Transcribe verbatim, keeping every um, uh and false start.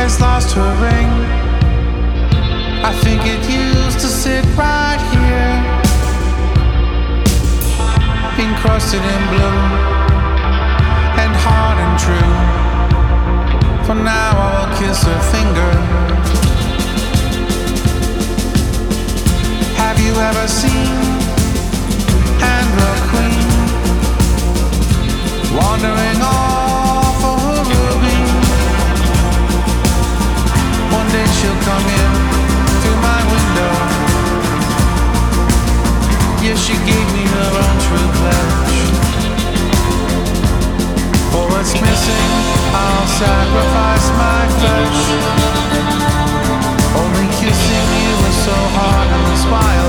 has lost her ring. I think it used to sit right here, encrusted in blue and hard and true. For now I will kiss her finger. Have you ever seen Andra Queen wandering off of her ruby? One day she'll come in through my window. Yes, she gave me her untrue pledge. For what's missing, I'll sacrifice my flesh. Only kissing you was so hard, and the smile